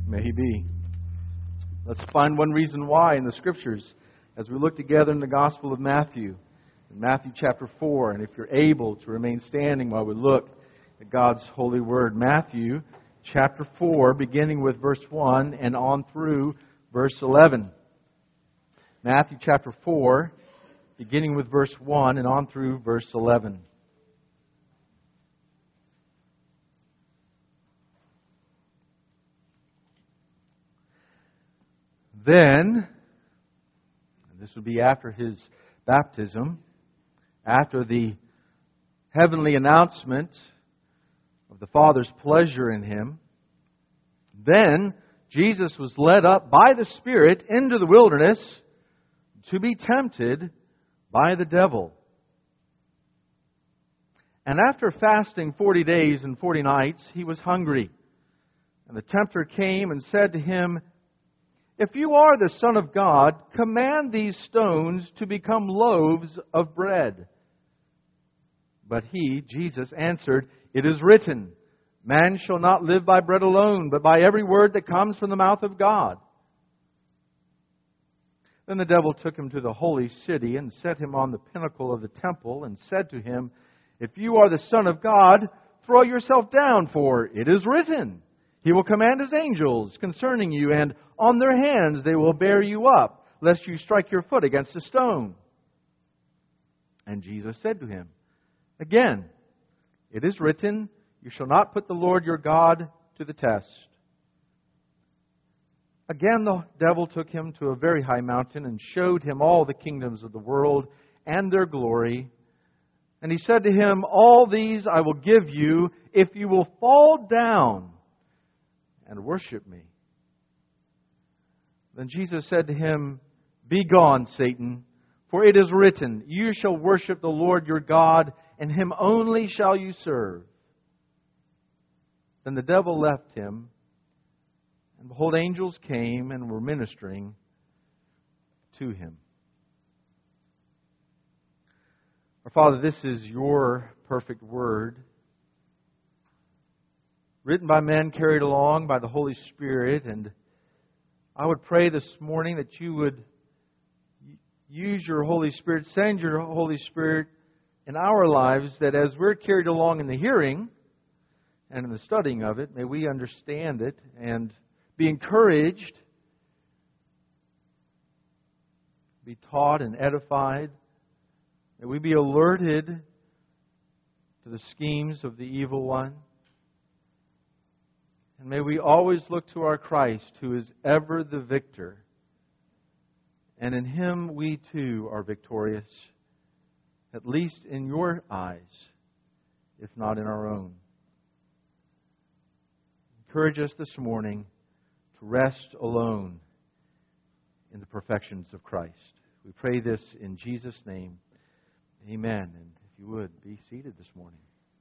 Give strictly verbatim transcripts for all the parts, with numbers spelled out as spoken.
May He be. Let's find one reason why in the Scriptures as we look together in the Gospel of Matthew, in Matthew chapter four. And if you're able to remain standing while we look at God's holy word, Matthew chapter four, beginning with verse one and on through verse eleven. Matthew chapter four, beginning with verse one and on through verse eleven. Then, and this would be after His baptism, after the heavenly announcement of the Father's pleasure in Him, then Jesus was led up by the Spirit into the wilderness to be tempted by the devil. And after fasting forty days and forty nights, He was hungry. And the tempter came and said to Him, "If you are the Son of God, command these stones to become loaves of bread." But He, Jesus, answered, "It is written, man shall not live by bread alone, but by every word that comes from the mouth of God." Then the devil took Him to the holy city and set Him on the pinnacle of the temple and said to Him, "If you are the Son of God, throw yourself down, for it is written, He will command His angels concerning you, and on their hands they will bear you up, lest you strike your foot against a stone." And Jesus said to him, "Again, it is written, you shall not put the Lord your God to the test." Again the devil took Him to a very high mountain and showed Him all the kingdoms of the world and their glory. And He said to Him, "All these I will give you if you will fall down and worship Me." Then Jesus said to him, "Begone, Satan, for it is written, you shall worship the Lord your God, and Him only shall you serve." Then the devil left him, and behold, angels came and were ministering to him. Our Father, this is Your perfect word, written by men, carried along by the Holy Spirit. And I would pray this morning that You would use Your Holy Spirit, send Your Holy Spirit in our lives, that as we're carried along in the hearing and in the studying of it, may we understand it and be encouraged, be taught and edified. May we be alerted to the schemes of the evil one. And may we always look to our Christ, who is ever the victor. And in Him we too are victorious, at least in Your eyes, if not in our own. Encourage us this morning to rest alone in the perfections of Christ. We pray this in Jesus' name. Amen. And if you would, be seated this morning.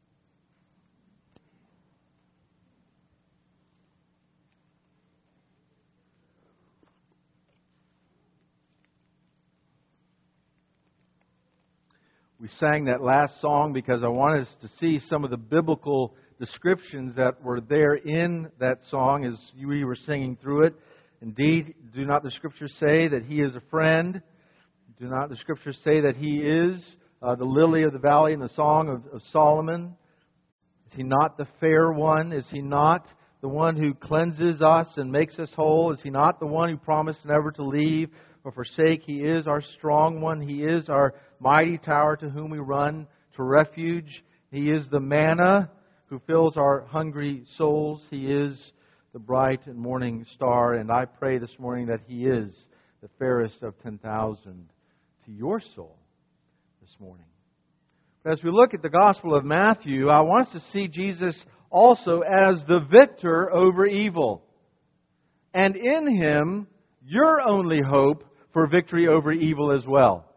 We sang that last song because I wanted us to see some of the biblical descriptions that were there in that song as we were singing through it. Indeed, do not the Scriptures say that He is a friend? Do not the Scriptures say that He is uh, the lily of the valley in the Song of, of Solomon? Is He not the fair one? Is He not the one who cleanses us and makes us whole? Is He not the one who promised never to leave or forsake? He is our strong one. He is our mighty tower to whom we run to refuge. He is the manna who fills our hungry souls. He is the bright and morning star. And I pray this morning that He is the fairest of ten thousand to your soul this morning. But as we look at the Gospel of Matthew, I want us to see Jesus also as the victor over evil. And in Him, your only hope for victory over evil as well.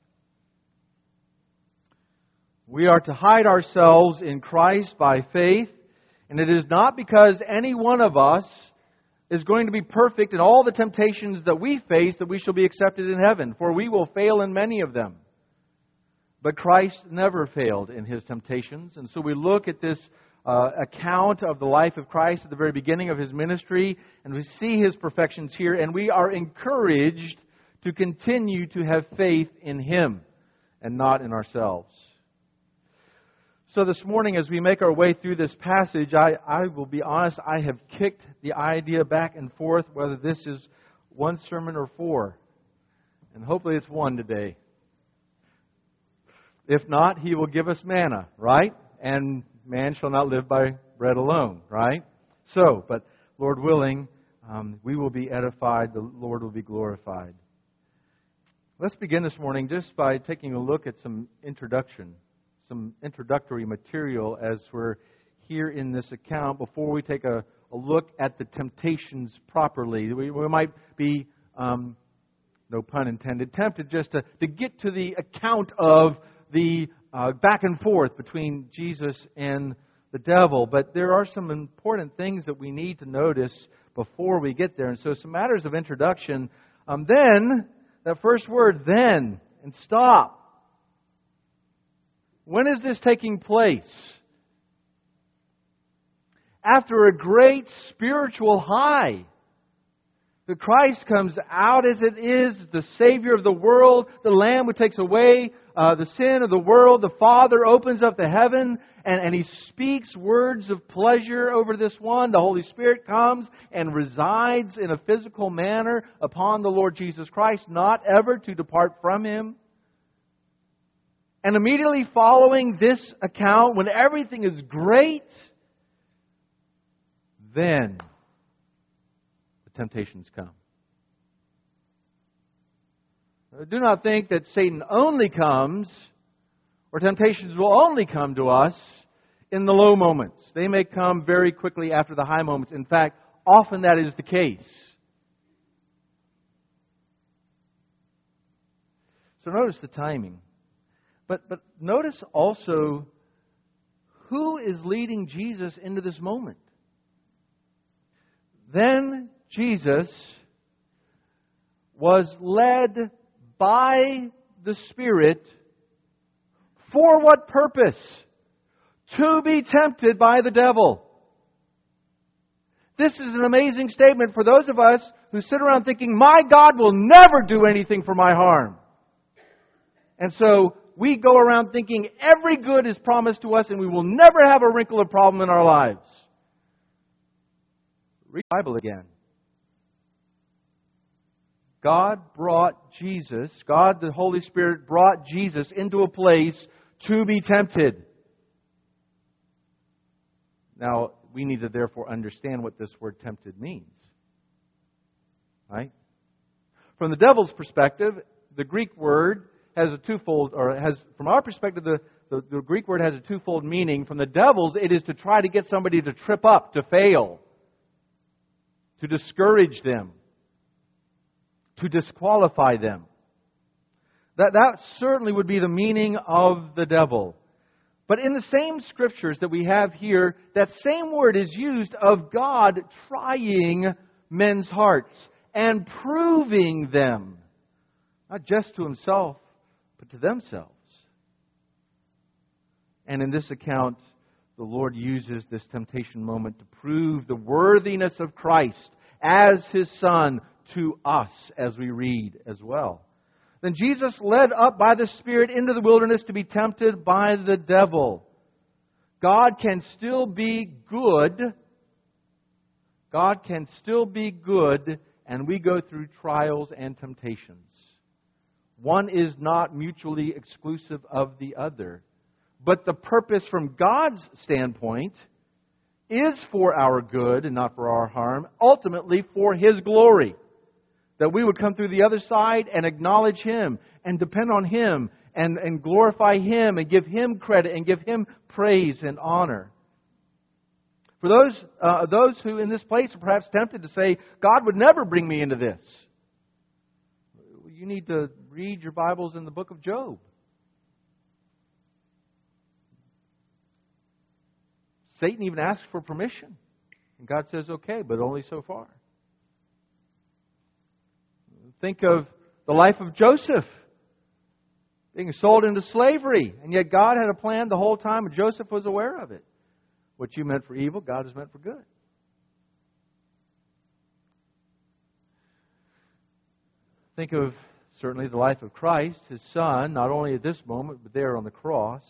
We are to hide ourselves in Christ by faith, and it is not because any one of us is going to be perfect in all the temptations that we face that we shall be accepted in heaven, for we will fail in many of them. But Christ never failed in His temptations, and so we look at this uh, account of the life of Christ at the very beginning of His ministry, and we see His perfections here, and we are encouraged to continue to have faith in Him and not in ourselves. So this morning, as we make our way through this passage, I, I will be honest, I have kicked the idea back and forth whether this is one sermon or four. And hopefully it's one today. If not, He will give us manna, right? And man shall not live by bread alone, right? So, but Lord willing, um, we will be edified, the Lord will be glorified. Let's begin this morning just by taking a look at some introduction, some introductory material as we're here in this account before we take a, a look at the temptations properly. We, we might be, um, no pun intended, tempted just to, to get to the account of the uh, back and forth between Jesus and the devil. But there are some important things that we need to notice before we get there. And so some matters of introduction. Um, then, that first word, then, and stop. When is this taking place? After a great spiritual high. The Christ comes out as it is, the Savior of the world, the Lamb who takes away uh, the sin of the world. The Father opens up the heaven and, and He speaks words of pleasure over this one. The Holy Spirit comes and resides in a physical manner upon the Lord Jesus Christ, not ever to depart from Him. And immediately following this account, when everything is great, then the temptations come. Do not think that Satan only comes, or temptations will only come to us in the low moments. They may come very quickly after the high moments. In fact, often that is the case. So notice the timing. But, but notice also who is leading Jesus into this moment. Then Jesus was led by the Spirit for what purpose? To be tempted by the devil. This is an amazing statement for those of us who sit around thinking, my God will never do anything for my harm. And so we go around thinking every good is promised to us and we will never have a wrinkle of problem in our lives. Read the Bible again. God brought Jesus, God the Holy Spirit brought Jesus into a place to be tempted. Now, we need to therefore understand what this word tempted means. Right? From the devil's perspective, the Greek word has a twofold, or has, from our perspective, the, the, the Greek word has a twofold meaning. From the devil's, it is to try to get somebody to trip up, to fail, to discourage them, to disqualify them. That, that certainly would be the meaning of the devil. But in the same scriptures that we have here, that same word is used of God trying men's hearts and proving them, not just to Himself, but to themselves. And in this account, the Lord uses this temptation moment to prove the worthiness of Christ as His Son to us, as we read as well. Then Jesus led up by the Spirit into the wilderness to be tempted by the devil. God can still be good. God can still be good, and we go through trials and temptations. One is not mutually exclusive of the other. But the purpose from God's standpoint is for our good and not for our harm, ultimately for His glory. That we would come through the other side and acknowledge Him and depend on Him and, and glorify Him and give Him credit and give Him praise and honor. For those, uh, those who in this place are perhaps tempted to say, God would never bring me into this. You need to read your Bibles in the book of Job. Satan even asks for permission. And God says, okay, but only so far. Think of the life of Joseph being sold into slavery. And yet God had a plan the whole time and Joseph was aware of it. What you meant for evil, God has meant for good. Think of certainly the life of Christ, His Son, not only at this moment, but there on the cross.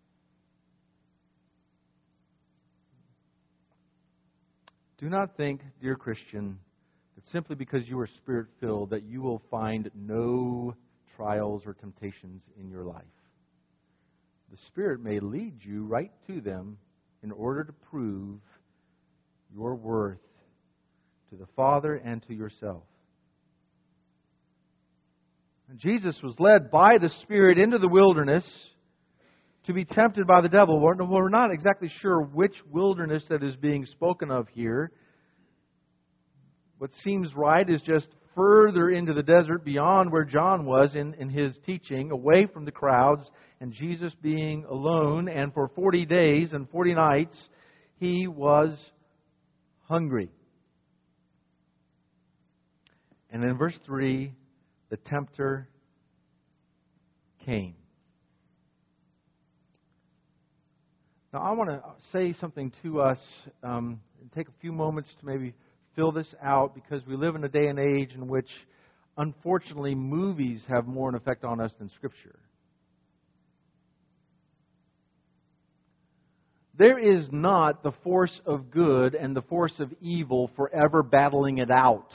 Do not think, dear Christian, that simply because you are Spirit-filled that you will find no trials or temptations in your life. The Spirit may lead you right to them in order to prove your worth to the Father and to yourself. And Jesus was led by the Spirit into the wilderness to be tempted by the devil. We're not exactly sure which wilderness that is being spoken of here. What seems right is just further into the desert beyond where John was in, in his teaching, away from the crowds, and Jesus being alone. And for forty days and forty nights, He was hungry. And in verse three, the tempter came. Now, I want to say something to us, um, and take a few moments to maybe fill this out, because we live in a day and age in which, unfortunately, movies have more an effect on us than Scripture. There is not the force of good and the force of evil forever battling it out.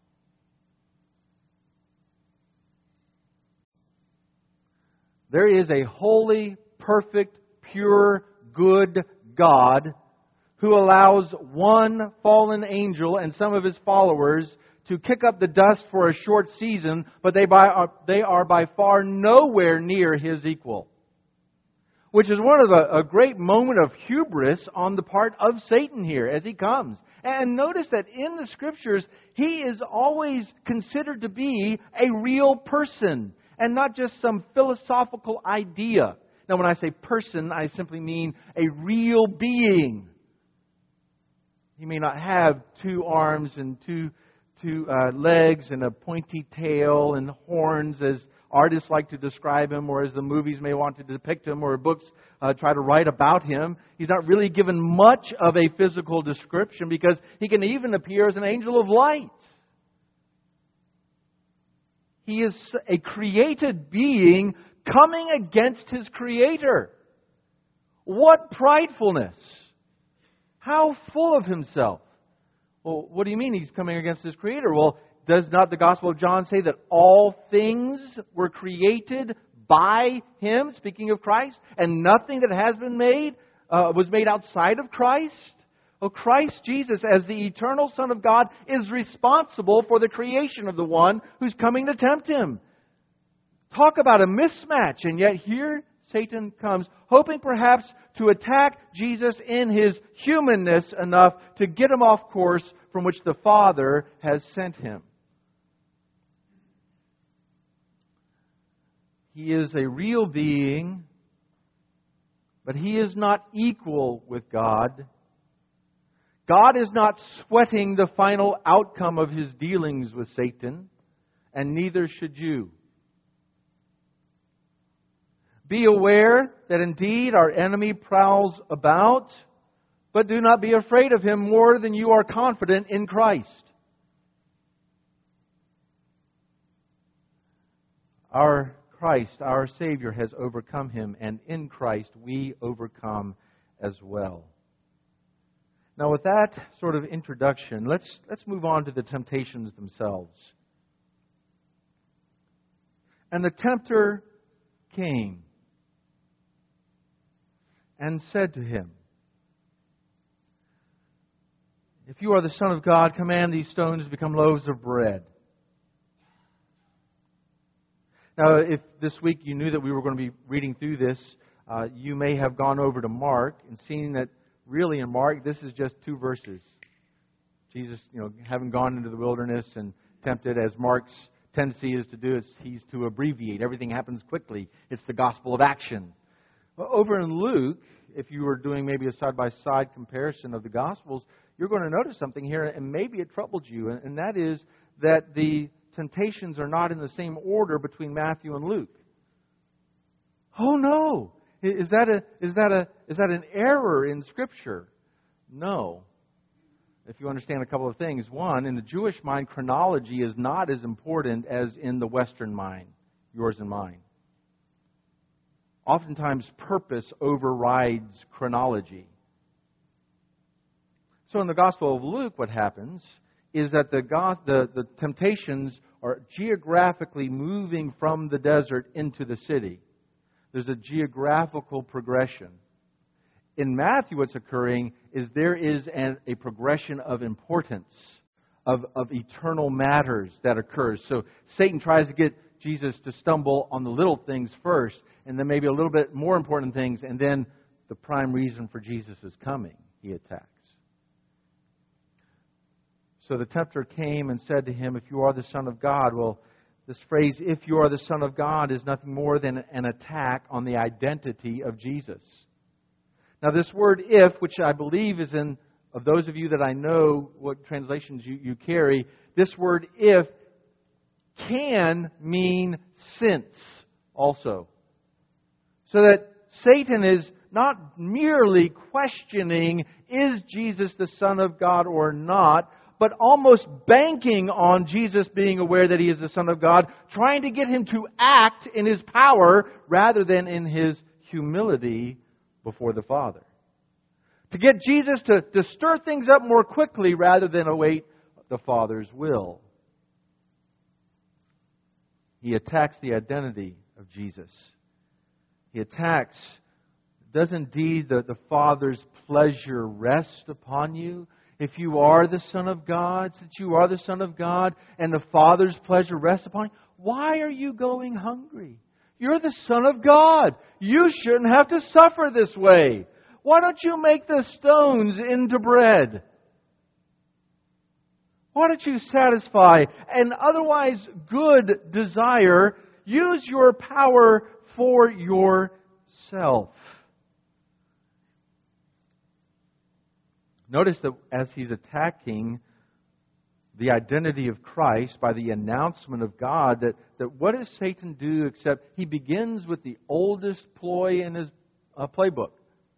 There is a holy, perfect, pure, good God who allows one fallen angel and some of his followers to kick up the dust for a short season, but they, by, they are by far nowhere near His equal. Which is one of the, a great moment of hubris on the part of Satan here as he comes. And notice that in the Scriptures, he is always considered to be a real person and not just some philosophical idea. Now, when I say person, I simply mean a real being. He may not have two arms and two, two uh, legs and a pointy tail and horns as artists like to describe Him, or as the movies may want to depict Him, or books uh, try to write about Him. He's not really given much of a physical description, because He can even appear as an angel of light. He is a created being coming against His Creator. What pridefulness! How full of himself! Well, what do you mean He's coming against His Creator? Well, does not the Gospel of John say that all things were created by Him, speaking of Christ, and nothing that has been made uh, was made outside of Christ? Well, Christ Jesus, as the eternal Son of God, is responsible for the creation of the one who's coming to tempt Him. Talk about a mismatch, and yet here Satan comes, hoping perhaps to attack Jesus in His humanness enough to get Him off course from which the Father has sent Him. He is a real being, but He is not equal with God. God is not sweating the final outcome of His dealings with Satan, and neither should you. Be aware that indeed our enemy prowls about, but do not be afraid of him more than you are confident in Christ. Our Christ, our Savior, has overcome him, and in Christ we overcome as well. Now, with that sort of introduction, let's let's move on to the temptations themselves. And the tempter came and said to him, "If you are the Son of God, command these stones to become loaves of bread." Now, if this week you knew that we were going to be reading through this, uh, you may have gone over to Mark and seen that really in Mark, this is just two verses. Jesus, you know, having gone into the wilderness and tempted, as Mark's tendency is to do, is he's to abbreviate. Everything happens quickly. It's the gospel of action. Well, over in Luke, if you were doing maybe a side-by-side comparison of the Gospels, you're going to notice something here, and maybe it troubled you, and that is that the temptations are not in the same order between Matthew and Luke. Oh no! Is that a is that a is that an error in Scripture? No. If you understand a couple of things. One, in the Jewish mind, chronology is not as important as in the Western mind, yours and mine. Oftentimes, purpose overrides chronology. So in the Gospel of Luke, what happens is that the, the, the temptations are geographically moving from the desert into the city. There's a geographical progression. In Matthew, what's occurring is there is an, a progression of importance, of, of eternal matters that occurs. So Satan tries to get Jesus to stumble on the little things first, and then maybe a little bit more important things, and then the prime reason for Jesus' coming, he attacks. So the tempter came and said to him, if you are the Son of God, well, this phrase, if you are the Son of God, is nothing more than an attack on the identity of Jesus. Now this word if, which I believe is in, of those of you that I know what translations you, you carry, this word if can mean since also. So that Satan is not merely questioning, is Jesus the Son of God or not, but almost banking on Jesus being aware that He is the Son of God, trying to get Him to act in His power rather than in His humility before the Father. To get Jesus to, to stir things up more quickly rather than await the Father's will. He attacks the identity of Jesus. He attacks, does indeed the, the Father's pleasure rest upon you? If you are the Son of God, since you are the Son of God, and the Father's pleasure rests upon you, why are you going hungry? You're the Son of God. You shouldn't have to suffer this way. Why don't you make the stones into bread? Why don't you satisfy an otherwise good desire? Use your power for yourself. Notice that as he's attacking the identity of Christ by the announcement of God, that, that what does Satan do except he begins with the oldest ploy in his uh, playbook.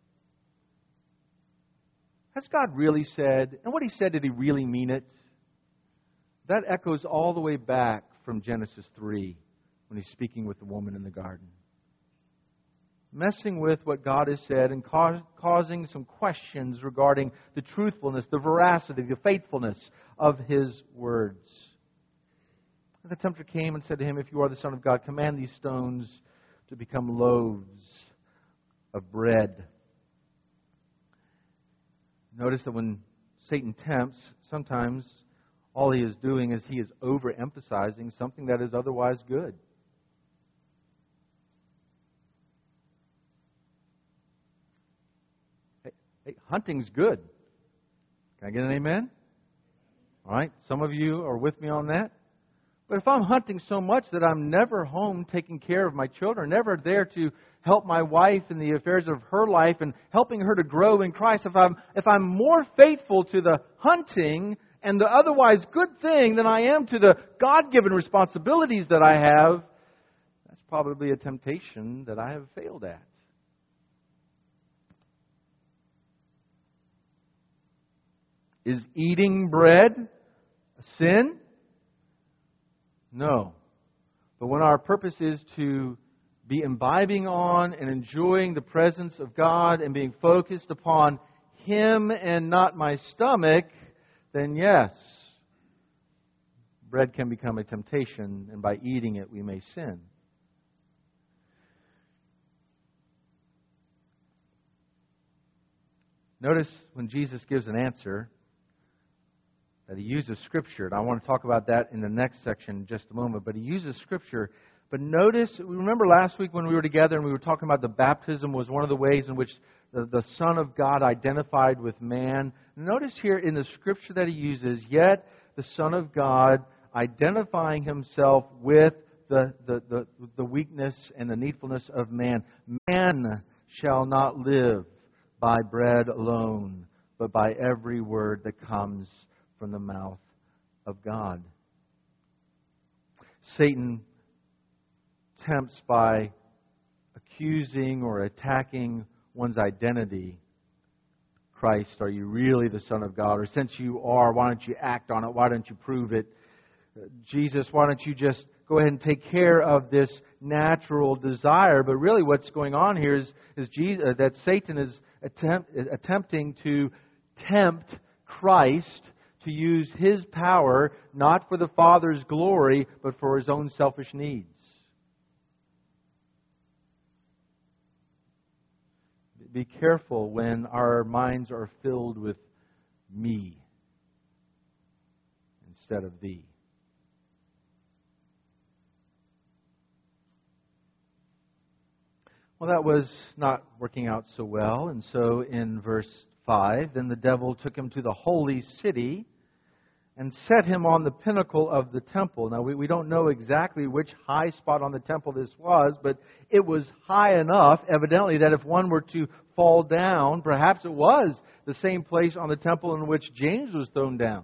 Has God really said, and what He said, did He really mean it? That echoes all the way back from Genesis three when He's speaking with the woman in the garden. Messing with what God has said and ca- causing some questions regarding the truthfulness, the veracity, the faithfulness of His words. The tempter came and said to him, if you are the Son of God, command these stones to become loaves of bread. Notice that when Satan tempts, sometimes all he is doing is he is overemphasizing something that is otherwise good. Hey, hey, hunting's good. Can I get an amen? All right, some of you are with me on that. But if I'm hunting so much that I'm never home taking care of my children, never there to help my wife in the affairs of her life and helping her to grow in Christ, if I'm if I'm more faithful to the hunting and the otherwise good thing than I am to the God-given responsibilities that I have, that's probably a temptation that I have failed at. Is eating bread a sin? No. But when our purpose is to be imbibing on and enjoying the presence of God and being focused upon Him and not my stomach, then yes, bread can become a temptation, and by eating it we may sin. Notice when Jesus gives an answer that He uses Scripture. And I want to talk about that in the next section in just a moment. But He uses Scripture. But notice, remember last week when we were together and we were talking about the baptism was one of the ways in which the, the Son of God identified with man. Notice here in the Scripture that He uses, yet the Son of God identifying Himself with the, the, the, the weakness and the needfulness of man. Man shall not live by bread alone, but by every word that comes from the mouth of God. Satan tempts by accusing or attacking one's identity. Christ, are you really the Son of God? Or since you are, why don't you act on it? Why don't you prove it? Jesus, why don't you just go ahead and take care of this natural desire? But really what's going on here is, is Jesus, uh, that Satan is attempt, attempting to tempt Christ to use His power, not for the Father's glory, but for His own selfish needs. Be careful when our minds are filled with me instead of Thee. Well, that was not working out so well. And so in verse five, then the devil took him to the holy city and set him on the pinnacle of the temple. Now, we, we don't know exactly which high spot on the temple this was, but it was high enough, evidently, that if one were to fall down, perhaps it was the same place on the temple in which James was thrown down.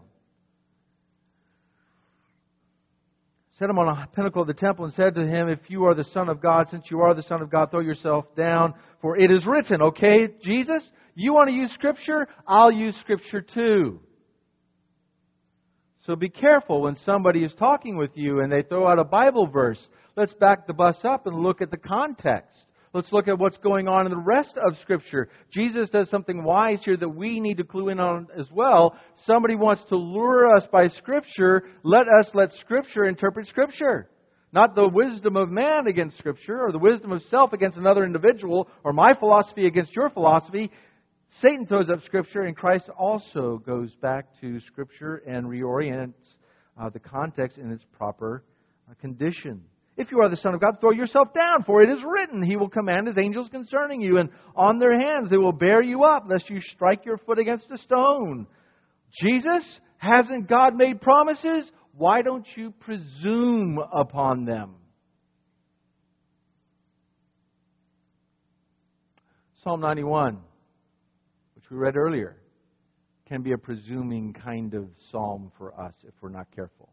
Set him on a pinnacle of the temple and said to him, if you are the Son of God, since you are the Son of God, throw yourself down, for it is written. Okay, Jesus, you want to use Scripture? I'll use Scripture too. So be careful when somebody is talking with you and they throw out a Bible verse. Let's back the bus up and look at the context. Let's look at what's going on in the rest of Scripture. Jesus does something wise here that we need to clue in on as well. Somebody wants to lure us by Scripture. Let us let Scripture interpret Scripture. Not the wisdom of man against Scripture, or the wisdom of self against another individual, or my philosophy against your philosophy. Satan throws up Scripture, and Christ also goes back to Scripture and reorients uh, the context in its proper uh, condition. If you are the Son of God, throw yourself down, for it is written, He will command His angels concerning you, and on their hands they will bear you up, lest you strike your foot against a stone. Jesus, hasn't God made promises? Why don't you presume upon them? Psalm ninety-one, which we read earlier, can be a presuming kind of psalm for us if we're not careful.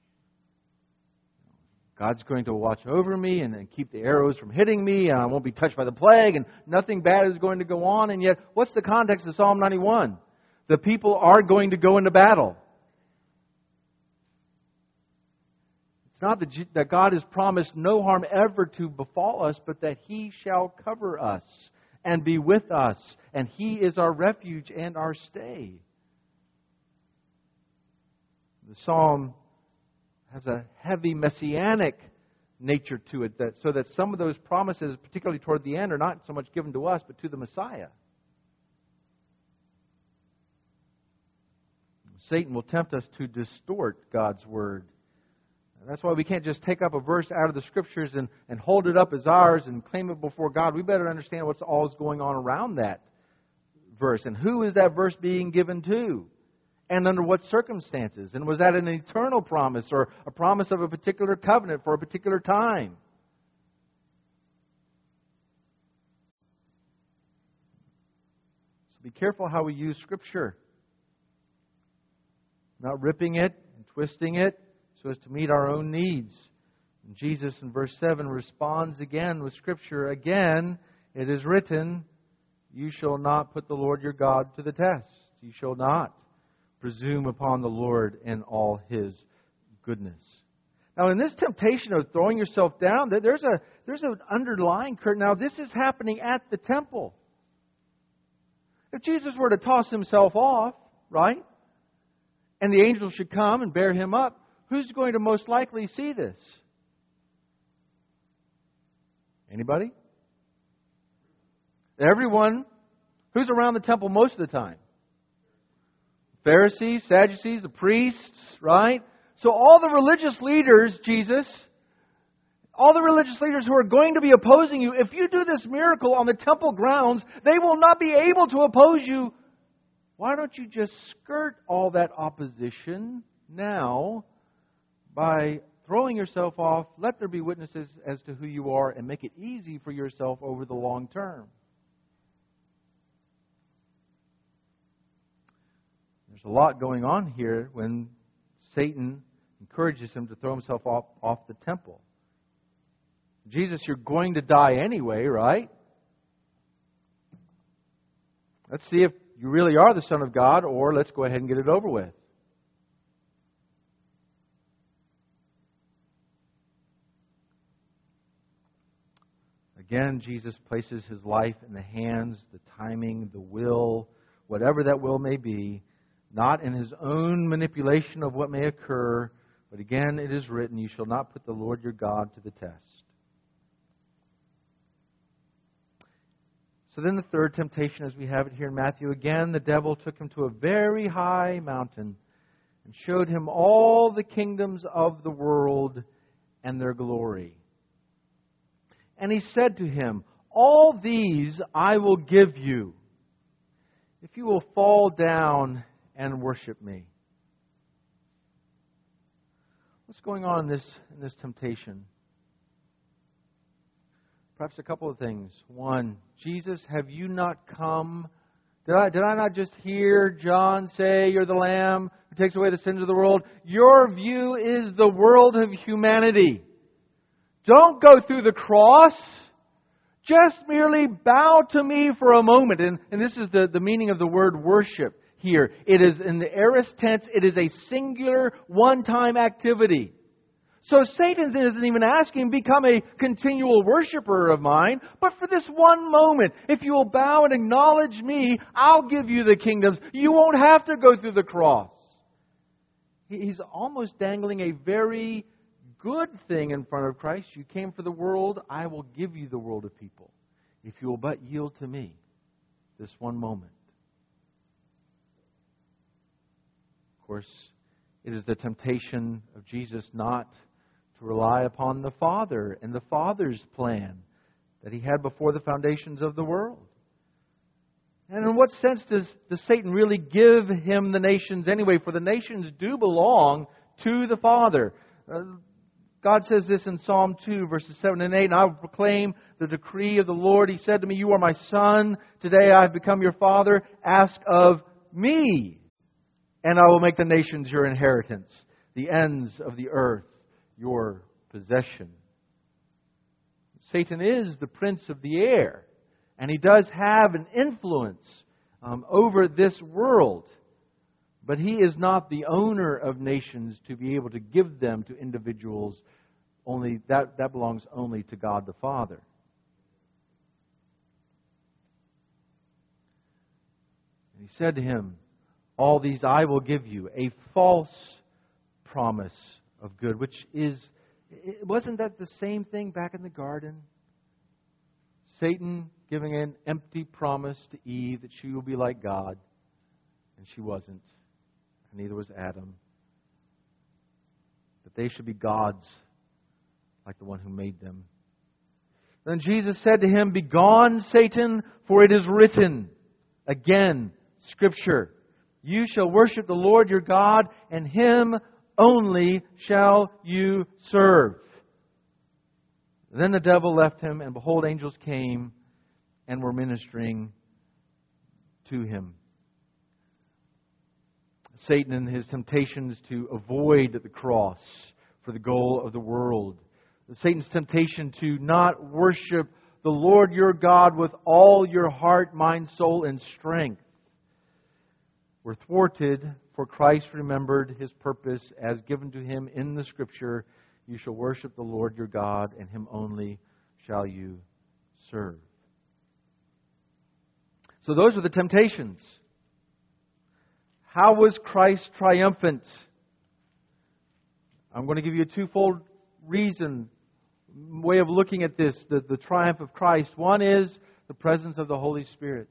God's going to watch over me and, and keep the arrows from hitting me, and I won't be touched by the plague, and nothing bad is going to go on. And yet, what's the context of Psalm ninety-one? The people are going to go into battle. It's not that, that God has promised no harm ever to befall us, but that He shall cover us and be with us, and He is our refuge and our stay. The psalm has a heavy messianic nature to it, that so that some of those promises, particularly toward the end, are not so much given to us, but to the Messiah. Satan will tempt us to distort God's Word. And that's why we can't just take up a verse out of the Scriptures and, and hold it up as ours and claim it before God. We better understand what's all is going on around that verse. And who is that verse being given to? And under what circumstances? And was that an eternal promise or a promise of a particular covenant for a particular time? So be careful how we use Scripture. Not ripping it and twisting it so as to meet our own needs. And Jesus in verse seven responds again with Scripture. Again, it is written, you shall not put the Lord your God to the test. You shall not presume upon the Lord and all His goodness. Now, in this temptation of throwing yourself down, there's a there's an underlying curtain. Now, this is happening at the temple. If Jesus were to toss Himself off, right, and the angels should come and bear Him up, who's going to most likely see this? Anybody? Everyone. Who's around the temple most of the time? Pharisees, Sadducees, the priests, right? So all the religious leaders, Jesus, all the religious leaders who are going to be opposing you, if you do this miracle on the temple grounds, they will not be able to oppose you. Why don't you just skirt all that opposition now by throwing yourself off? Let there be witnesses as to who you are and make it easy for yourself over the long term. There's a lot going on here when Satan encourages him to throw himself off, off the temple. Jesus, you're going to die anyway, right? Let's see if you really are the Son of God, or let's go ahead and get it over with. Again, Jesus places His life in the hands, the timing, the will, whatever that will may be, not in His own manipulation of what may occur, but again, it is written, you shall not put the Lord your God to the test. So then the third temptation, as we have it here in Matthew, again, the devil took him to a very high mountain and showed him all the kingdoms of the world and their glory. And he said to him, all these I will give you, if you will fall down and worship me. What's going on in this, in this temptation? Perhaps a couple of things. One, Jesus, have you not come? Did I, did I not just hear John say, you're the Lamb who takes away the sins of the world? Your view is the world of humanity. Don't go through the cross. Just merely bow to me for a moment. And, and this is the, the meaning of the word worship here. It is in the aorist tense. It is a singular, one-time activity. So Satan isn't even asking, become a continual worshiper of mine, but for this one moment, if you will bow and acknowledge me, I'll give you the kingdoms. You won't have to go through the cross. He's almost dangling a very good thing in front of Christ. You came for the world, I will give you the world of people, if you will but yield to me this one moment. Of course, it is the temptation of Jesus not to rely upon the Father and the Father's plan that He had before the foundations of the world. And in what sense does, does Satan really give him the nations anyway? For the nations do belong to the Father. Uh, God says this in Psalm two, verses seven and eight, and I will proclaim the decree of the Lord. He said to me, you are my son. Today I have become your father. Ask of me, and I will make the nations your inheritance, the ends of the earth your possession. Satan is the prince of the air, and he does have an influence um, over this world. But he is not the owner of nations to be able to give them to individuals. Only that, that belongs only to God the Father. And he said to him, all these I will give you, a false promise of good, which is, wasn't that the same thing back in the garden? Satan giving an empty promise to Eve that she will be like God, and she wasn't. Neither was Adam. That they should be gods like the one who made them. Then Jesus said to him, begone, Satan, for it is written. Again, Scripture. You shall worship the Lord your God, and Him only shall you serve. Then the devil left him, and behold, angels came and were ministering to him. Satan and his temptations to avoid the cross for the goal of the world. Satan's temptation to not worship the Lord your God with all your heart, mind, soul, and strength were thwarted, for Christ remembered His purpose as given to Him in the Scripture. You shall worship the Lord your God, and Him only shall you serve. So those are the temptations. How was Christ triumphant? I'm going to give you a twofold reason, way of looking at this, the, the triumph of Christ. One is the presence of the Holy Spirit,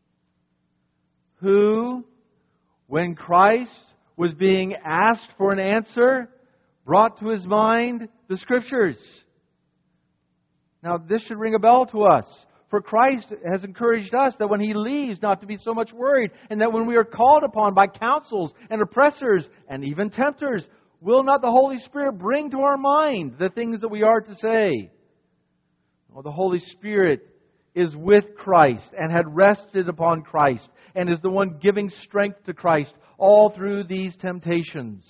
who, when Christ was being asked for an answer, brought to his mind the Scriptures. Now, this should ring a bell to us. For Christ has encouraged us that when He leaves, not to be so much worried, and that when we are called upon by counsels and oppressors and even tempters, will not the Holy Spirit bring to our mind the things that we are to say? Well, the Holy Spirit is with Christ and had rested upon Christ and is the one giving strength to Christ all through these temptations.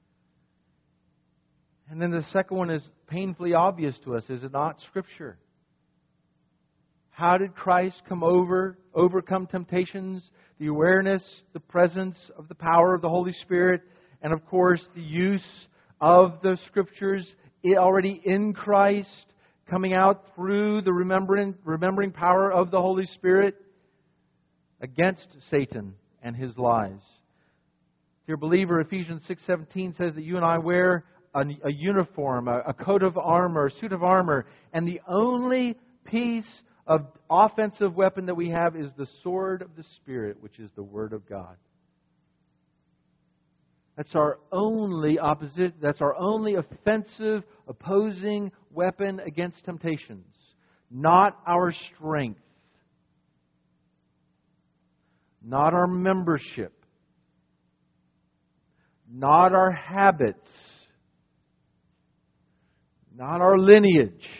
And then the second one is painfully obvious to us, is it not? Scripture. How did Christ come over, overcome temptations? The awareness, the presence of the power of the Holy Spirit, and of course the use of the Scriptures already in Christ, coming out through the remembering, remembering power of the Holy Spirit against Satan and his lies. Dear believer, Ephesians six seventeen says that you and I wear a, a uniform, a, a coat of armor, a suit of armor, and the only piece of offensive weapon that we have is the sword of the Spirit, which is the Word of God. That's our only opposite, that's our only offensive, opposing weapon against temptations. Not our strength. Not our membership. Not our habits. Not our lineage.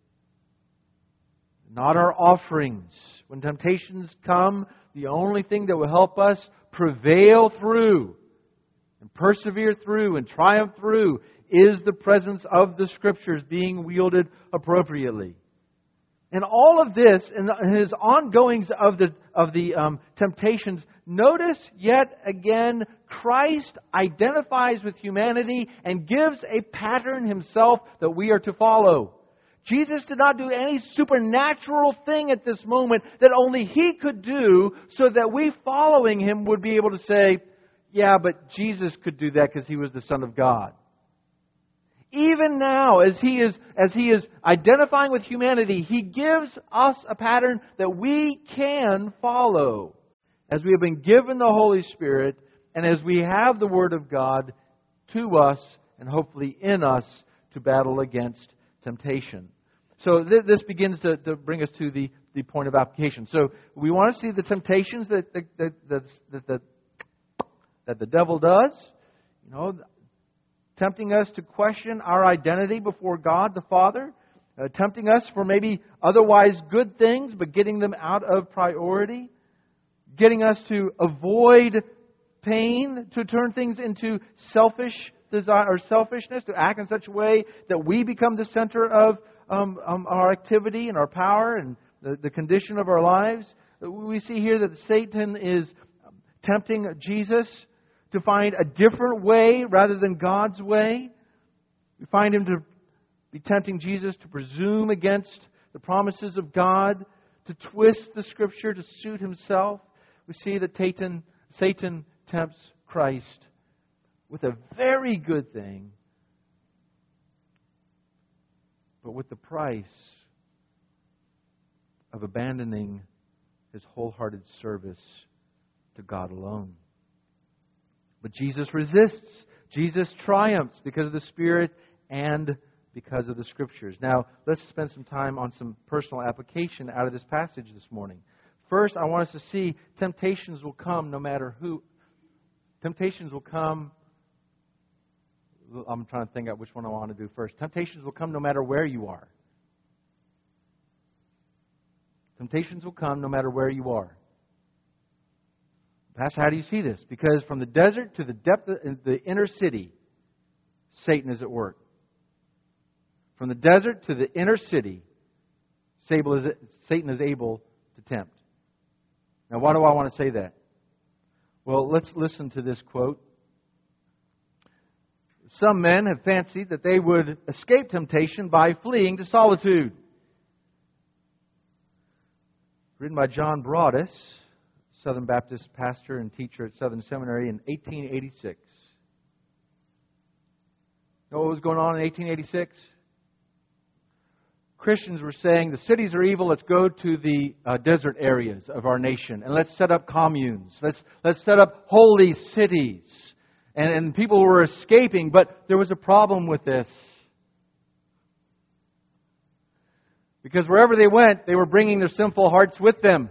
Not our offerings. When temptations come, the only thing that will help us prevail through and persevere through and triumph through is the presence of the Scriptures being wielded appropriately. And all of this, and his ongoings of the of the um, temptations, notice yet again, Christ identifies with humanity and gives a pattern Himself that we are to follow. Jesus did not do any supernatural thing at this moment that only He could do so that we following Him would be able to say, yeah, but Jesus could do that because He was the Son of God. Even now, as He is as He is identifying with humanity, He gives us a pattern that we can follow. As we have been given the Holy Spirit, and as we have the Word of God to us, and hopefully in us, to battle against temptation. So th- this begins to, to bring us to the, the point of application. So we want to see the temptations that, that, that, that, that, that, that the devil does. You know, tempting us to question our identity before God the Father, uh, tempting us for maybe otherwise good things, but getting them out of priority, getting us to avoid pain, to turn things into selfish desire or selfishness, to act in such a way that we become the center of um, um, our activity and our power and the, the condition of our lives. We see here that Satan is tempting Jesus to find a different way rather than God's way. We find him to be tempting Jesus to presume against the promises of God, to twist the Scripture to suit himself. We see that Satan, Satan tempts Christ with a very good thing, but with the price of abandoning his wholehearted service to God alone. But Jesus resists. Jesus triumphs because of the Spirit and because of the Scriptures. Now, let's spend some time on some personal application out of this passage this morning. First, I want us to see temptations will come no matter who. Temptations will come. I'm trying to think out which one I want to do first. Temptations will come no matter where you are. Temptations will come no matter where you are. Pastor, how do you see this? Because from the desert to the depth of the inner city, Satan is at work. From the desert to the inner city, Satan is able to tempt. Now, why do I want to say that? Well, let's listen to this quote. Some men have fancied that they would escape temptation by fleeing to solitude. Written by John Broadus, Southern Baptist pastor and teacher at Southern Seminary in eighteen eighty-six. You know what was going on in eighteen eighty-six? Christians were saying, the cities are evil, let's go to the uh, desert areas of our nation and let's set up communes. Let's, let's set up holy cities. And, and people were escaping, but there was a problem with this. Because wherever they went, they were bringing their sinful hearts with them.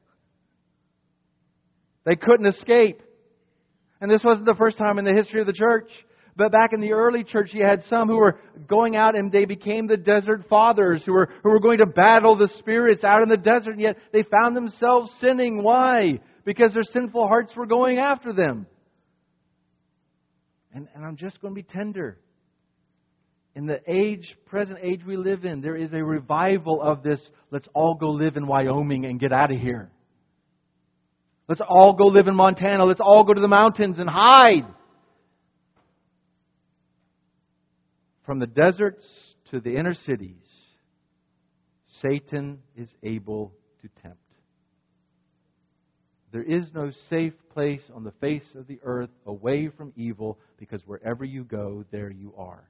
They couldn't escape. And this wasn't the first time in the history of the church. But back in the early church, you had some who were going out and they became the desert fathers who were, who were going to battle the spirits out in the desert. And yet they found themselves sinning. Why? Because their sinful hearts were going after them. And, and I'm just going to be tender. In the age, present age we live in, there is a revival of this, let's all go live in Wyoming and get out of here. Let's all go live in Montana. Let's all go to the mountains and hide. From the deserts to the inner cities, Satan is able to tempt. There is no safe place on the face of the earth away from evil, because wherever you go, there you are.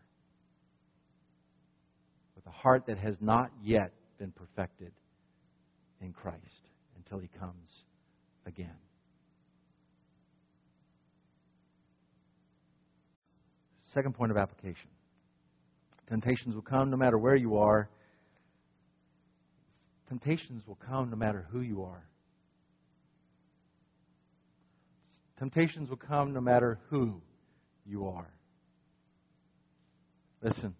With a heart that has not yet been perfected in Christ until He comes again. Second point of application. Temptations will come no matter where you are. Temptations will come no matter who you are. Temptations will come no matter who you are. Listen.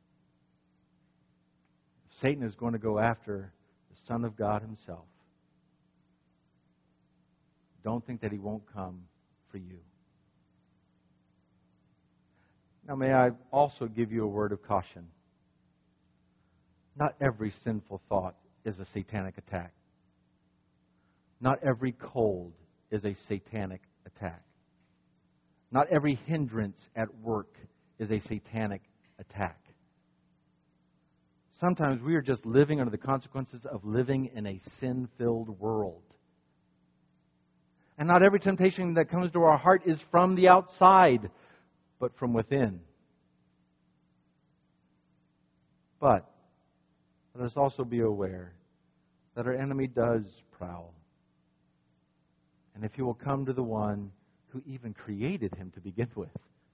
Satan is going to go after the Son of God Himself. Don't think that he won't come for you. Now, may I also give you a word of caution. Not every sinful thought is a satanic attack. Not every cold is a satanic attack. Not every hindrance at work is a satanic attack. Sometimes we are just living under the consequences of living in a sin-filled world. And not every temptation that comes to our heart is from the outside, but from within. But let us also be aware that our enemy does prowl. And if he will come to the one who even created him to begin with,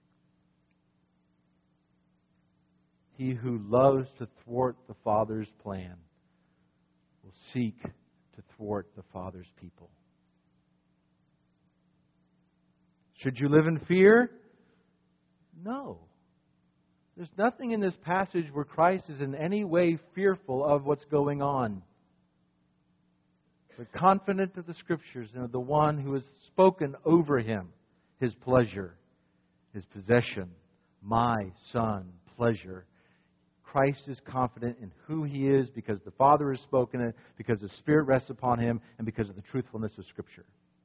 he who loves to thwart the Father's plan will seek to thwart the Father's people. Should you live in fear? No. There's nothing in this passage where Christ is in any way fearful of what's going on. But confident of the Scriptures and of the one who has spoken over him His pleasure, His possession, my Son, pleasure. Christ is confident in who He is because the Father has spoken it, because the Spirit rests upon Him, and because of the truthfulness of Scripture.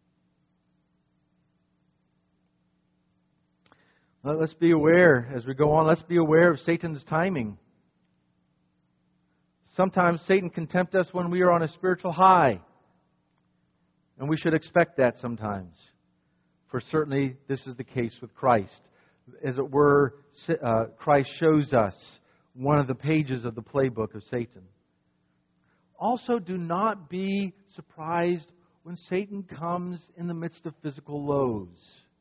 Well, let's be aware, as we go on, let's be aware of Satan's timing. Sometimes Satan can tempt us when we are on a spiritual high. And we should expect that sometimes. For certainly this is the case with Christ. As it were, uh, Christ shows us one of the pages of the playbook of Satan. Also, do not be surprised when Satan comes in the midst of physical lows.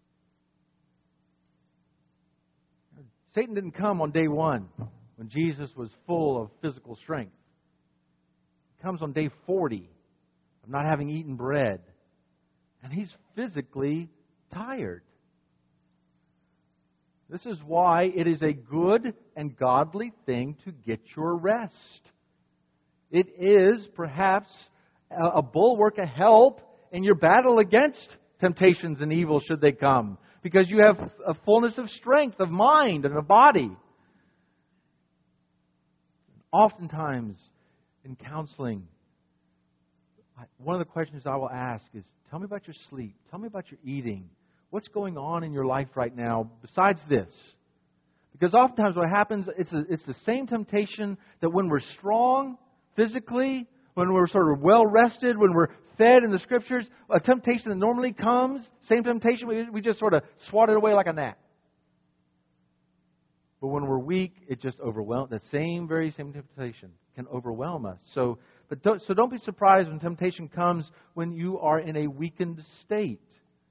Satan didn't come on day one when Jesus was full of physical strength. He comes on day forty of not having eaten bread. And he's physically tired. This is why it is a good and godly thing to get your rest. It is perhaps a bulwark, a help in your battle against temptations and evil should they come. Because you have a fullness of strength, of mind, and of body. Oftentimes, in counseling, one of the questions I will ask is, tell me about your sleep. Tell me about your eating. What's going on in your life right now besides this? Because oftentimes what happens, it's, a, it's the same temptation that when we're strong physically, when we're sort of well rested, when we're fed in the Scriptures, a temptation that normally comes, same temptation, we, we just sort of swat it away like a gnat. But when we're weak, it just overwhelms. The same, very same temptation can overwhelm us. So, but don't, so don't be surprised when temptation comes when you are in a weakened state.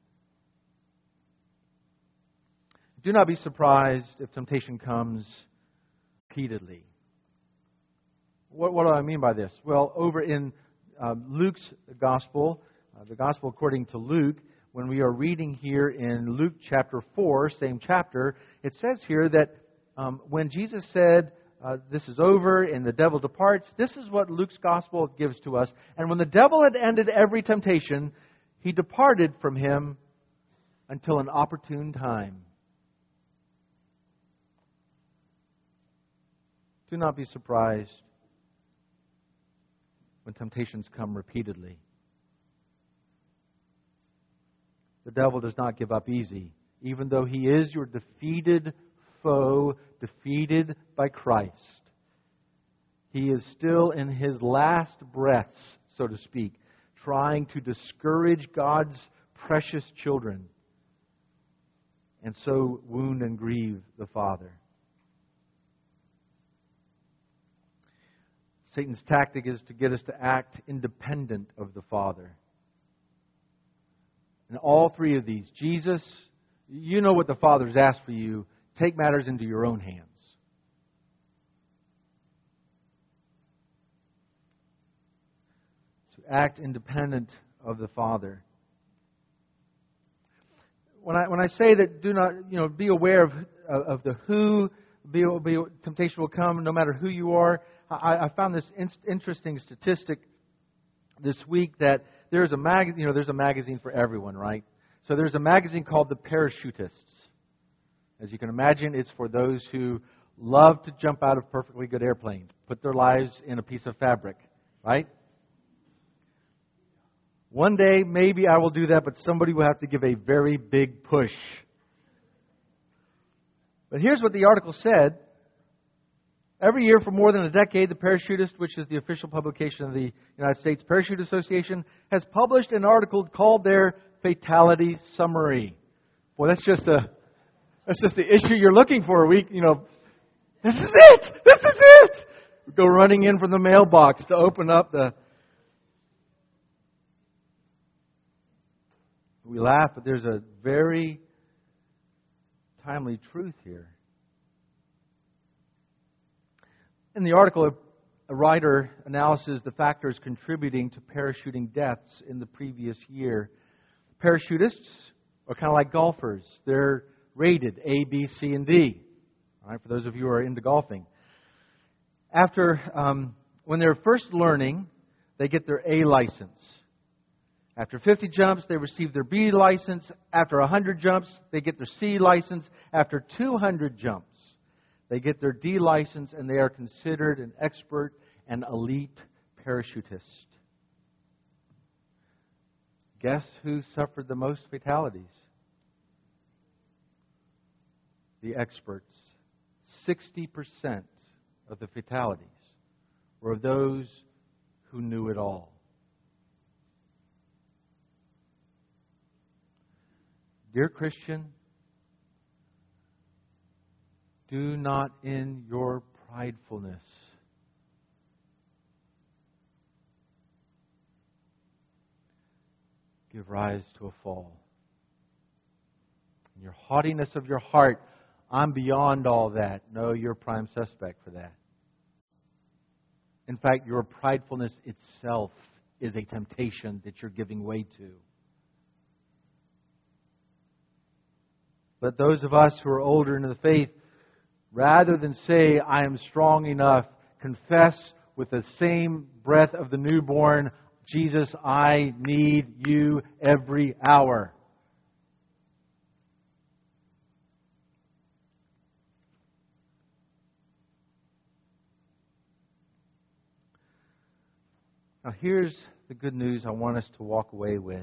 Do not be surprised if temptation comes repeatedly. What, what do I mean by this? Well, over in uh, Luke's Gospel, uh, the Gospel according to Luke, when we are reading here in Luke chapter four, same chapter, it says here that um, when Jesus said, uh, this is over and the devil departs, this is what Luke's Gospel gives to us. And when the devil had ended every temptation, he departed from him until an opportune time. Do not be surprised when temptations come repeatedly. The devil does not give up easy, even though he is your defeated foe, defeated by Christ. He is still in his last breaths, so to speak, trying to discourage God's precious children and so wound and grieve the Father. Satan's tactic is to get us to act independent of the Father. And all three of these, Jesus, you know what the Father's asked for you. Take matters into your own hands. So act independent of the Father. When I when I say that, do not you know be aware of of the who, be, be temptation will come no matter who you are. I, I found this in, interesting statistic this week that there's a mag you know there's a magazine for everyone, right? So there's a magazine called The Parachutists. As you can imagine, it's for those who love to jump out of perfectly good airplanes, put their lives in a piece of fabric, right? One day, maybe I will do that, but somebody will have to give a very big push. But here's what the article said. Every year for more than a decade, the Parachutist, which is the official publication of the United States Parachute Association, has published an article called their Fatality Summary. Boy, that's just a that's just the issue you're looking for. We, you know, this is it. This is it. We go running in from the mailbox to open up the. We laugh, but there's a very timely truth here. In the article, a writer analyzes the factors contributing to parachuting deaths in the previous year. Parachutists are kind of like golfers. They're rated A, B, C, and D. All right, for those of you who are into golfing. After, um, when they're first learning, they get their A license. After fifty jumps, they receive their B license. After one hundred jumps, they get their C license. After two hundred jumps, they get their D license, and they are considered an expert and elite parachutist. Guess who suffered the most fatalities? The experts. sixty percent of the fatalities were of those who knew it all. Dear Christian, do not in your pridefulness give rise to a fall. In your haughtiness of your heart, I'm beyond all that. No, you're prime suspect for that. In fact, your pridefulness itself is a temptation that you're giving way to. Let those of us who are older in the faith, rather than say, I am strong enough, confess with the same breath of the newborn, Jesus, I need you every hour. Now here's the good news I want us to walk away with.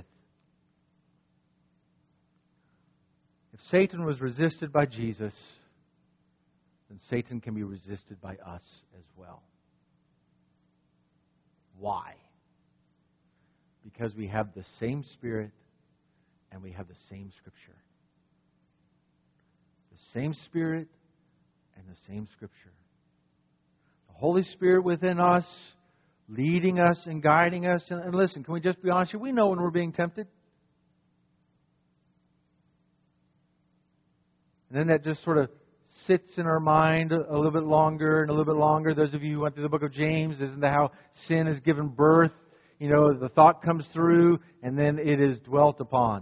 If Satan was resisted by Jesus, then Satan can be resisted by us as well. Why? Because we have the same Spirit and we have the same Scripture. The same Spirit and the same Scripture. The Holy Spirit within us, leading us and guiding us. And, and listen, can we just be honest here? We know when we're being tempted. And then that just sort of sits in our mind a little bit longer and a little bit longer. Those of you who went through the book of James, isn't that how sin is given birth? You know, the thought comes through and then it is dwelt upon.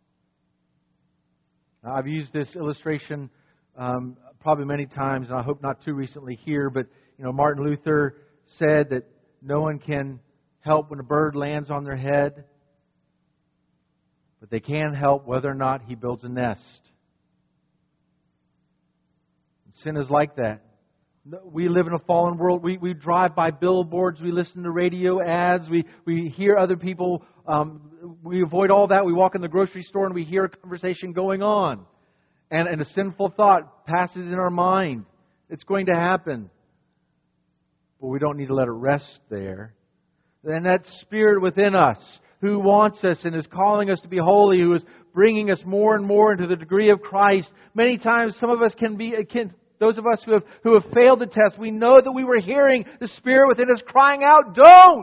Now, I've used this illustration um, probably many times, and I hope not too recently here, but, you know, Martin Luther said that no one can help when a bird lands on their head, but they can help whether or not he builds a nest. Sin is like that. We live in a fallen world. We, we drive by billboards. We listen to radio ads. We, we hear other people. Um, we avoid all that. We walk in the grocery store and we hear a conversation going on. And, and a sinful thought passes in our mind. It's going to happen. But we don't need to let it rest there. And that Spirit within us who wants us and is calling us to be holy, who is bringing us more and more into the degree of Christ. Many times some of us can be, can, those of us who have, who have failed the test, we know that we were hearing the Spirit within us crying out, "Don't!"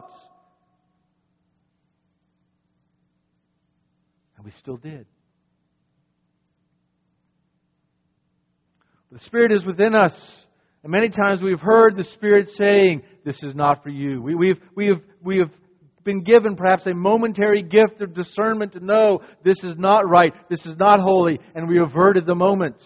And we still did. The Spirit is within us. And many times we've heard the Spirit saying, "This is not for you." We, we've, we have, we have been given perhaps a momentary gift of discernment to know this is not right, this is not holy, and we averted the moment.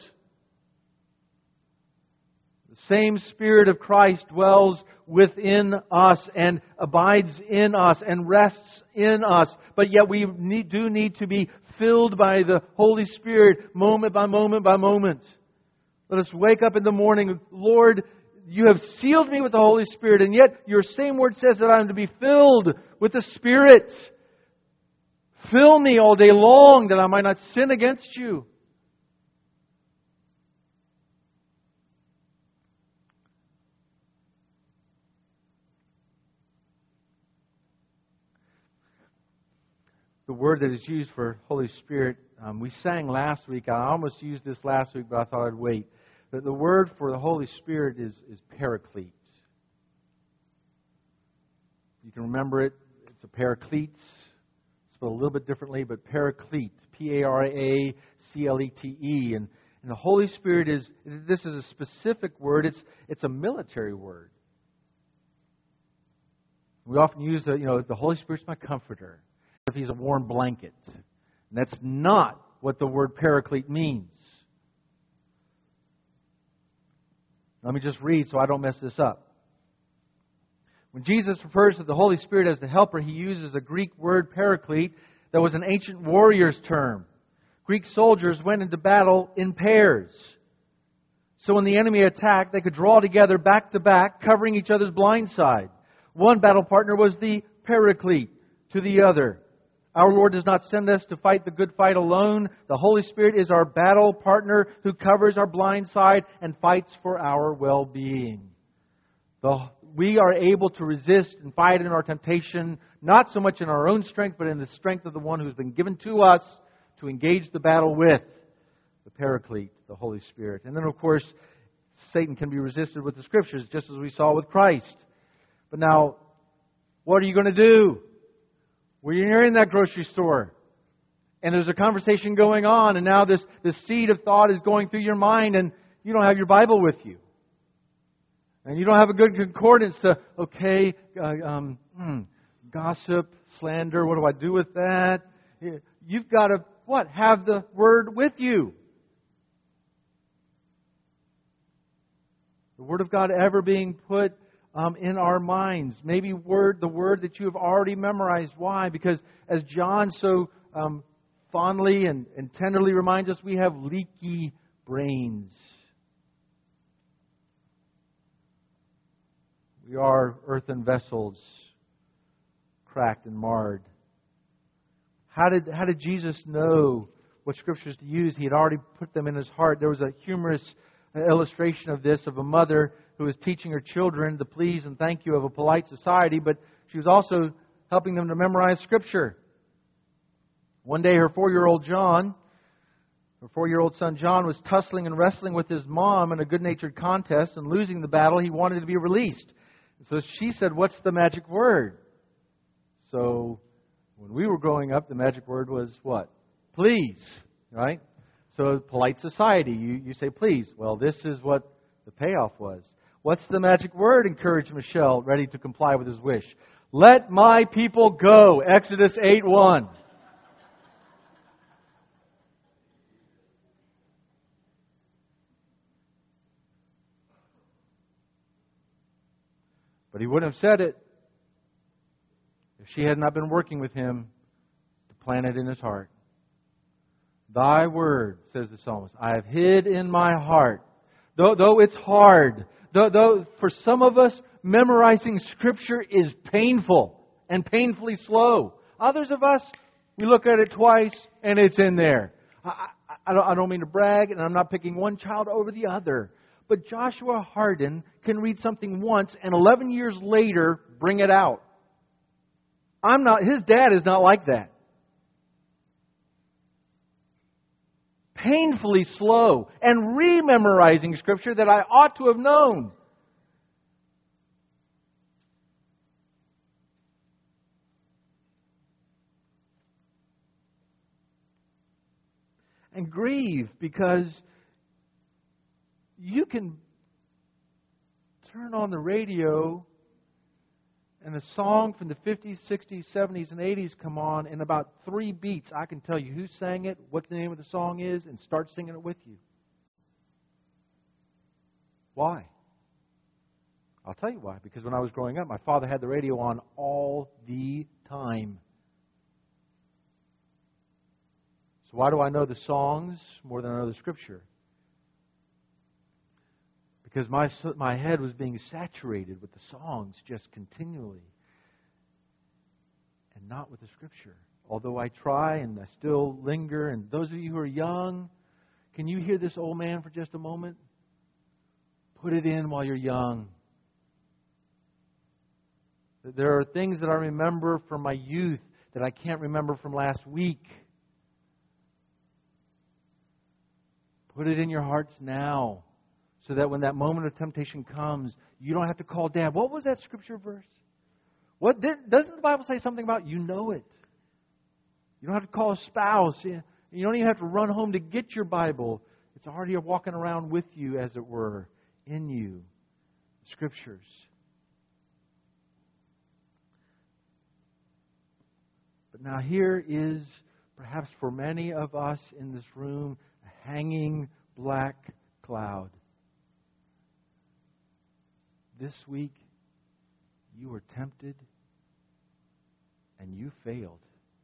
The same Spirit of Christ dwells within us and abides in us and rests in us. But yet we need, do need to be filled by the Holy Spirit moment by moment by moment. Let us wake up in the morning, "Lord, You have sealed me with the Holy Spirit, and yet Your same Word says that I am to be filled with the Spirit. Fill me all day long that I might not sin against You." The word that is used for Holy Spirit, um, we sang last week. I almost used this last week, but I thought I'd wait. But the word for the Holy Spirit is, is paraclete. You can remember it. It's a paraclete. Spelled a little bit differently, but paraclete. P A R A C L E T E. And, and the Holy Spirit is, this is a specific word. It's, it's a military word. We often use the, you know, the Holy Spirit's my comforter. If He's a warm blanket. And that's not what the word paraclete means. Let me just read so I don't mess this up. When Jesus refers to the Holy Spirit as the helper, He uses a Greek word paraclete that was an ancient warrior's term. Greek soldiers went into battle in pairs. So when the enemy attacked, they could draw together back to back, covering each other's blind side. One battle partner was the paraclete to the other. Our Lord does not send us to fight the good fight alone. The Holy Spirit is our battle partner who covers our blind side and fights for our well-being. The, we are able to resist and fight in our temptation, not so much in our own strength, but in the strength of the one who's been given to us to engage the battle with, the Paraclete, the Holy Spirit. And then, of course, Satan can be resisted with the Scriptures, just as we saw with Christ. But now, what are you going to do? Well, you're in that grocery store, and there's a conversation going on, and now this, this seed of thought is going through your mind, and you don't have your Bible with you. And you don't have a good concordance to, okay, uh, um, hmm, gossip, slander, what do I do with that? You've got to, what? Have the Word with you. The Word of God ever being put Um, in our minds. Maybe word the word that you have already memorized. Why? Because as John so um, fondly and, and tenderly reminds us, we have leaky brains. We are earthen vessels, cracked and marred. How did, how did Jesus know what Scriptures to use? He had already put them in His heart. There was a humorous illustration of this, of a mother who was teaching her children the please and thank you of a polite society, but she was also helping them to memorize Scripture. One day her four-year-old John, her four-year-old son John, was tussling and wrestling with his mom in a good-natured contest, and losing the battle, he wanted to be released. So she said, "What's the magic word?" So when we were growing up, the magic word was what? Please, right? So polite society, you, you say please. Well, this is what the payoff was. What's the magic word? Encouraged Michelle, ready to comply with his wish. Let my people go. Exodus eight one. But he wouldn't have said it if she had not been working with him to plant it in his heart. Thy word, says the psalmist, I have hid in my heart. Though, though it's hard, Though, though for some of us, memorizing Scripture is painful and painfully slow. Others of us, we look at it twice and it's in there. I, I, I, don't, I don't mean to brag, and I'm not picking one child over the other. But Joshua Hardin can read something once and eleven years later bring it out. I'm not, his dad is not like that. Painfully slow and rememorizing Scripture that I ought to have known. And grieve because you can turn on the radio and a song from the fifties, sixties, seventies, and eighties come on. In about three beats, I can tell you who sang it, what the name of the song is, and start singing it with you. Why? I'll tell you why. Because when I was growing up, my father had the radio on all the time. So why do I know the songs more than I know the Scripture? Because my my head was being saturated with the songs just continually. And not with the Scripture. Although I try and I still linger. And those of you who are young, can you hear this old man for just a moment? Put it in while you're young. There are things that I remember from my youth that I can't remember from last week. Put it in your hearts now. So that when that moment of temptation comes, you don't have to call Dad. What was that Scripture verse? What doesn't the Bible say something about you know it? You don't have to call a spouse. You don't even have to run home to get your Bible. It's already walking around with you, as it were, in you. Scriptures. But now here is, perhaps for many of us in this room, a hanging black cloud. This week, you were tempted and you failed.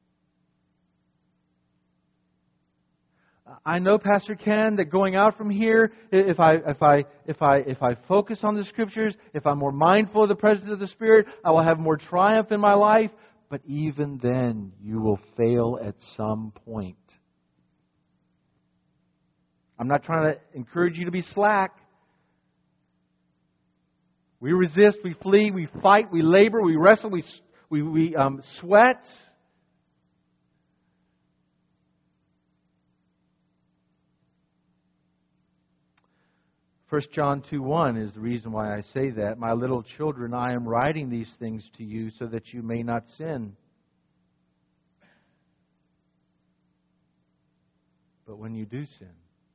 I know, Pastor Ken, that going out from here, if I if I if I if I focus on the Scriptures, if I'm more mindful of the presence of the Spirit, I will have more triumph in my life. But even then, you will fail at some point. I'm not trying to encourage you to be slack. We resist, we flee, we fight, we labor, we wrestle, we we, we um, sweat. First John two one is the reason why I say that. My little children, I am writing these things to you so that you may not sin. But when you do sin.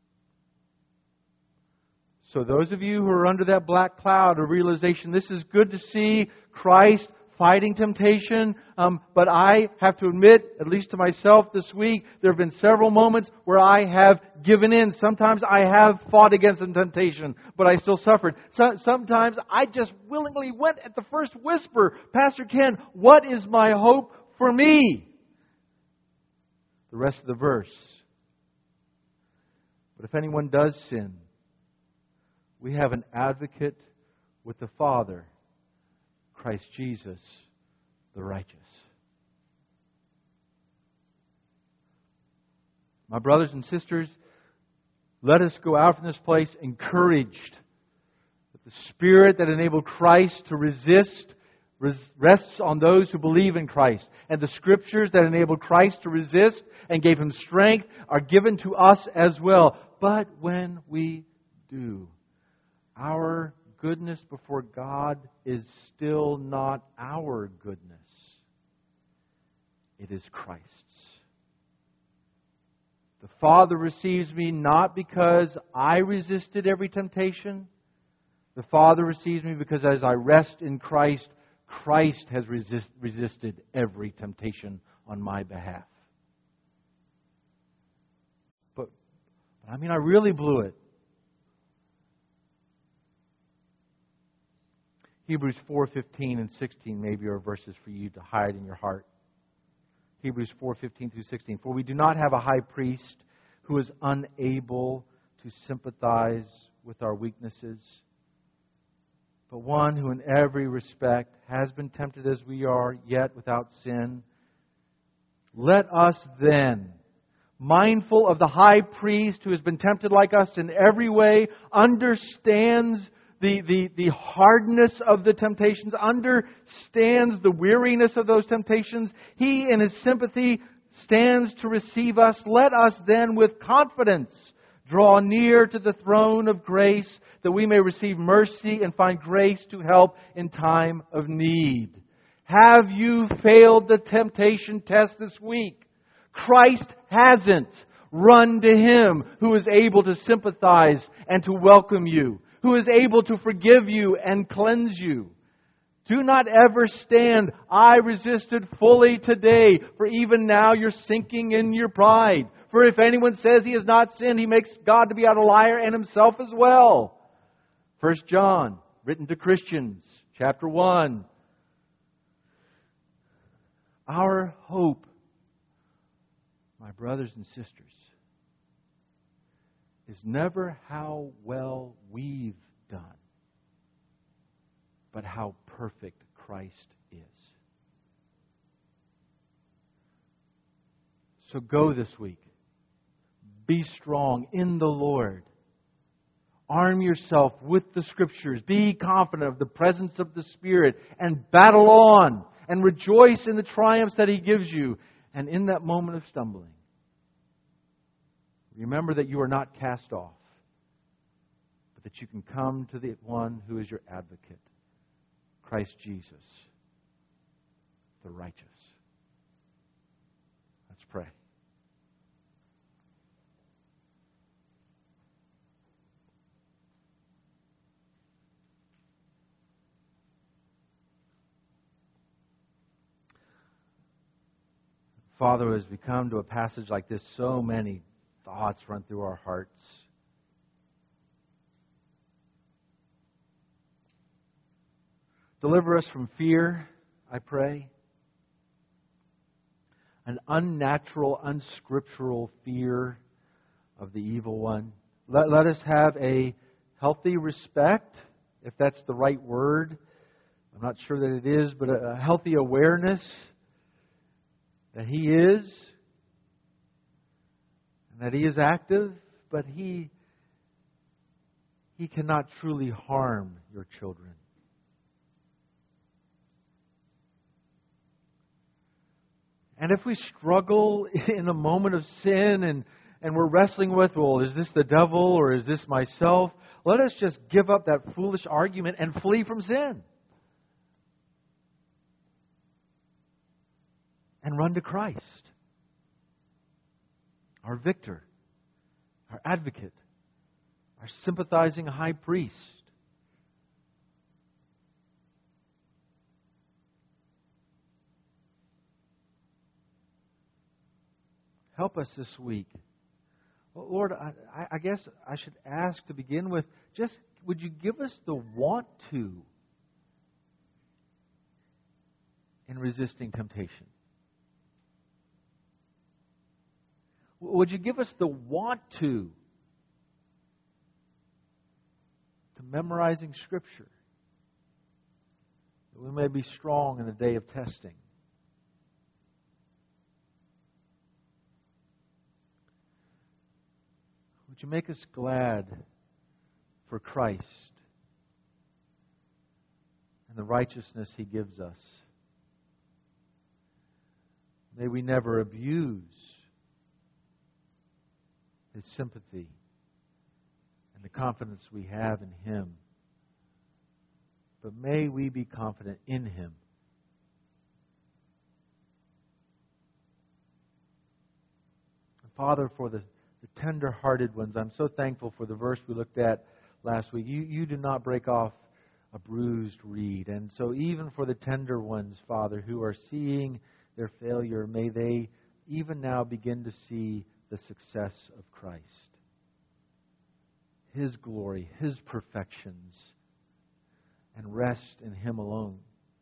So those of you who are under that black cloud of realization, this is good to see Christ fighting temptation. Um, but I have to admit, at least to myself this week, there have been several moments where I have given in. Sometimes I have fought against the temptation, but I still suffered. So, sometimes I just willingly went at the first whisper. Pastor Ken, what is my hope for me? The rest of the verse. But if anyone does sin, we have an advocate with the Father, Christ Jesus, the righteous. My brothers and sisters, let us go out from this place encouraged that the Spirit that enabled Christ to resist rests on those who believe in Christ. And the Scriptures that enabled Christ to resist and gave Him strength are given to us as well. But when we do, our goodness before God is still not our goodness. It is Christ's. The Father receives me not because I resisted every temptation. The Father receives me because as I rest in Christ, Christ has resist, resisted every temptation on my behalf. But, but I mean, I really blew it. Hebrews four fifteen and sixteen maybe are verses for you to hide in your heart. Hebrews four fifteen through sixteen. For we do not have a high priest who is unable to sympathize with our weaknesses, but one who in every respect has been tempted as we are, yet without sin. Let us then, mindful of the high priest who has been tempted like us in every way, understands the, the, the hardness of the temptations, understands the weariness of those temptations. He, in His sympathy, stands to receive us. Let us then, with confidence, draw near to the throne of grace, that we may receive mercy and find grace to help in time of need. Have you failed the temptation test this week? Christ hasn't. Run to Him who is able to sympathize and to welcome you, who is able to forgive you and cleanse you. Do not ever stand, I resisted fully today, for even now you're sinking in your pride. For if anyone says he has not sinned, he makes God to be out a liar and himself as well. First John, written to Christians, chapter one. Our hope, my brothers and sisters, is never how well we've done, but how perfect Christ is. So go this week. Be strong in the Lord. Arm yourself with the Scriptures. Be confident of the presence of the Spirit and battle on and rejoice in the triumphs that He gives you. And in that moment of stumbling, remember that you are not cast off, but that you can come to the one who is your advocate, Christ Jesus, the righteous. Let's pray. Father, as we come to a passage like this, so many thoughts run through our hearts. Deliver us from fear, I pray. An unnatural, unscriptural fear of the evil one. Let, let us have a healthy respect, if that's the right word. I'm not sure that it is, but a, a healthy awareness that He is, and that He is active, but He, He cannot truly harm your children. And if we struggle in a moment of sin and, and we're wrestling with, well, is this the devil or is this myself? Let us just give up that foolish argument and flee from sin. And run to Christ, our victor, our advocate, our sympathizing high priest. Help us this week. Well, Lord, I, I guess I should ask to begin with, just would you give us the want to in resisting temptation? Would you give us the want to to memorizing Scripture, that we may be strong in the day of testing? Would you make us glad for Christ and the righteousness He gives us? May we never abuse His sympathy and the confidence we have in Him. But may we be confident in Him. And Father, for the, the tender-hearted ones, I'm so thankful for the verse we looked at last week. You, you do not break off a bruised reed. And so even for the tender ones, Father, who are seeing their failure, may they even now begin to see the success of Christ, His glory, His perfections, and rest in Him alone.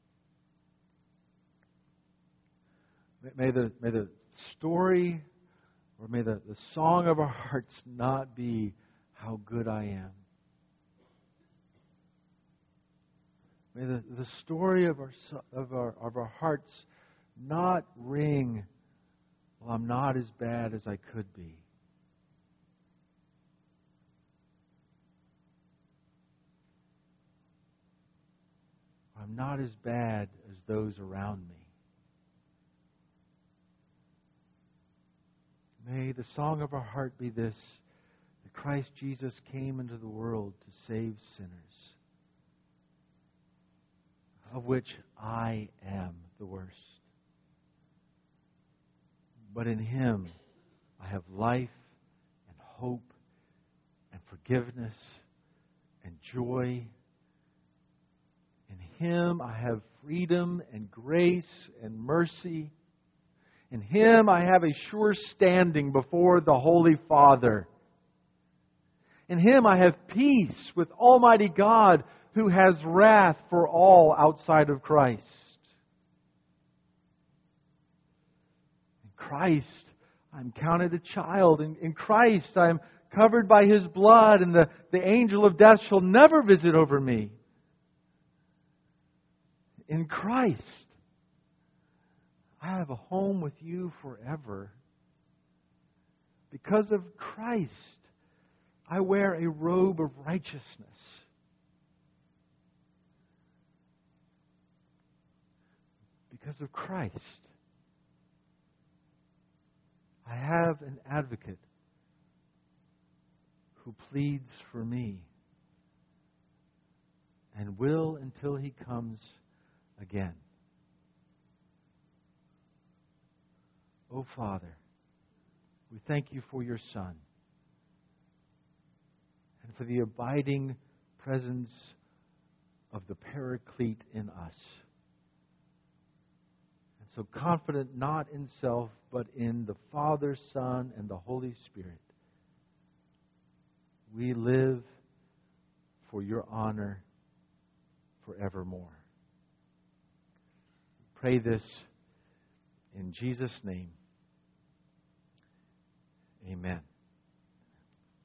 May the, may the story, or may the, the song of our hearts not be how good I am, May the, the story of our, of, our, of our hearts not ring, well, I'm not as bad as I could be. I'm not as bad as those around me. May the song of our heart be this, that Christ Jesus came into the world to save sinners, of which I am the worst. But in Him I have life and hope and forgiveness and joy. In Him I have freedom and grace and mercy. In Him I have a sure standing before the Holy Father. In Him I have peace with Almighty God, who has wrath for all outside of Christ. In Christ I'm counted a child. In, in Christ I'm covered by His blood, and the, the angel of death shall never visit over me. In Christ, I have a home with you forever. Because of Christ, I wear a robe of righteousness. Because of Christ, I have an advocate who pleads for me and will until He comes again. Oh, Father, we thank You for Your Son and for the abiding presence of the Paraclete in us. And so confident not in self, but in the Father, Son, and the Holy Spirit, we live for Your honor forevermore. Pray this in Jesus' name. Amen.